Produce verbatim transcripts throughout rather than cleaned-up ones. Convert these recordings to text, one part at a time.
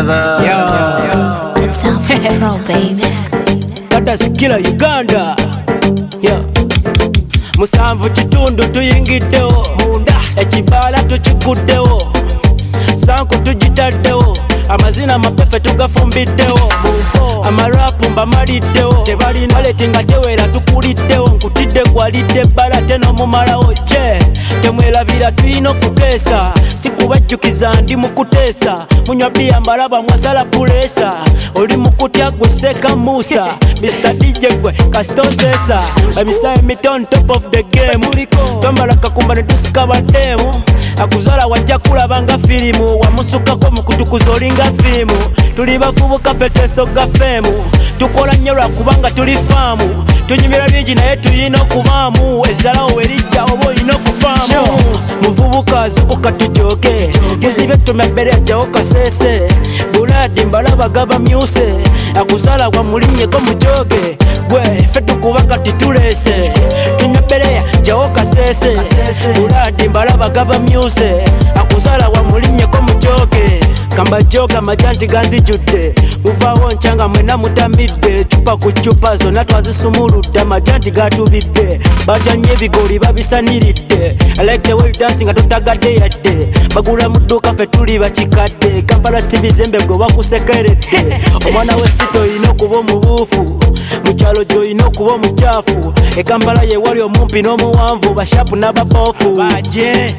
Yo, yo. It's Alpha Pro, baby. Kata sikila Uganda. Yo. Musanvu kitundu tuyingiddewo munda ekibala tukikuddewo sanku tugitaddewo amazina mapefe tugafumbiddewo munfo amarapu mbamaliddewo tebalina maleti nga tewera tukuliddewo nkutidde gwalidde ebbala teno mumalawo kye temwerabira tulina okukeesa sikubajjukiza ndi mukuteesa munywa bbiya mbalaba mwasala pulesa oli mukutya gwe seeka musa mister D J gwe kasitoseesa emisayi mito on top of the game twambala kakumba ne tusika baddemu akuzala wajja kulaba nga firimu wamusukako mukutukuza olinga fiimu tuli bavubuka feteso ga femu tukola nnyo lwakubanga tuli faamu tunyumira bingi naye tuyina okubaamu ezalawo werijja oba olina okufaamu muvubuka zikuka tujoke muzibe tumebbere ajjawo kaseese buladi mbalaba gaba myuse akuzala wamulinnyeko mujoge gwe ffe tukuba kati tuleese tunywebbere ajjawo kaseese buladi mbalaba gaba myuse akuzala wamulinnyeko mujoge kamba joga majanti ganzijudde muvaawo nkyanga mwena mutamidde cupa ku cupa zonna twazisumuludde majanti gatubidde bajanye ebigoli babisaniridde I like the way you dancing nga totagadde yadde bagula mu dduuka ffe tuli bakikadde kampala sibizembe gwe bakusekeredde omwana w'essito olina okuba omubuufu mu kyalo gy'olina okuba omukyafu ekampala ye wali omumpi n'omuwanvu bashapu n'ababoofu baje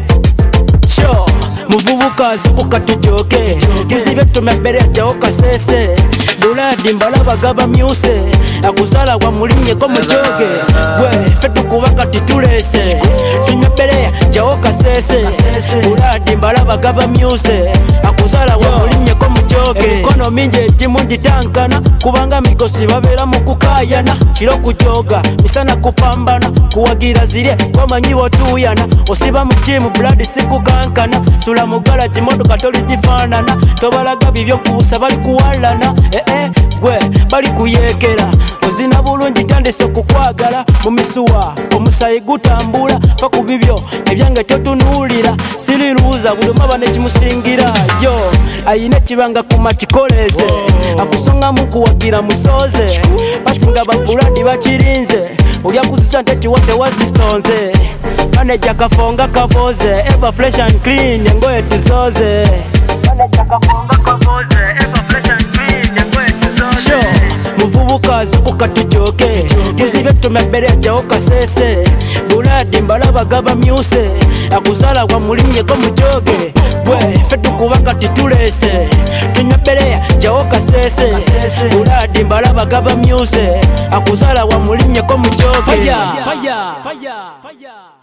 sho muvubuka zikuka tujoke tuzibe tumebbere ajjawo kaseese buladi mbalaba gaba myuse akuzala wamulinnyeko mujoge gwe ffe tukuba kati tuleese tunywebbere ajjawo kaseese buladi mbalaba gaba myuse akuzala wamulinnyeko mujoge emikono mingi egimu gitankana kubanga migosi babeera mu kukaayana kiro kujoga misana kupambana kuwagira zirye wamanyi wotuuyana osiba mu jimu buladi sikukankana sula mugala kimotoka toligifaanana tobalaga bibyo kubusa bali kuwalana ee gwe bali kuyeekera ozina bulungi tandise okukwagala mu misuwa omusayi gutambula fa ku bibyo ebyange totunuulira siriruuza buli omaba nekimusingira yo ayina ekibanga kuma kikoleeze akusongamu kuwagira musooze basinga babuladi bakirinze olyakuzisa ntekiwadde wazisonze manager kafonga kaboze ever fresh and clean engoye tuzoze manager kafonga kaboze ever fresh and clean engoye tuzoze sho muvubuka zikuka tujoke muzibe tumebbere ajjawo kaseese buladi mbalaba gaba myuse akuzala wamulinnyeko mujoge gwe ffe tukuba kati tuleese tunywebbere ajjawo kaseese buladi mbalaba gaba myuse akuzala wamulinnyeko mujoge. Fire, fire, fire, fire.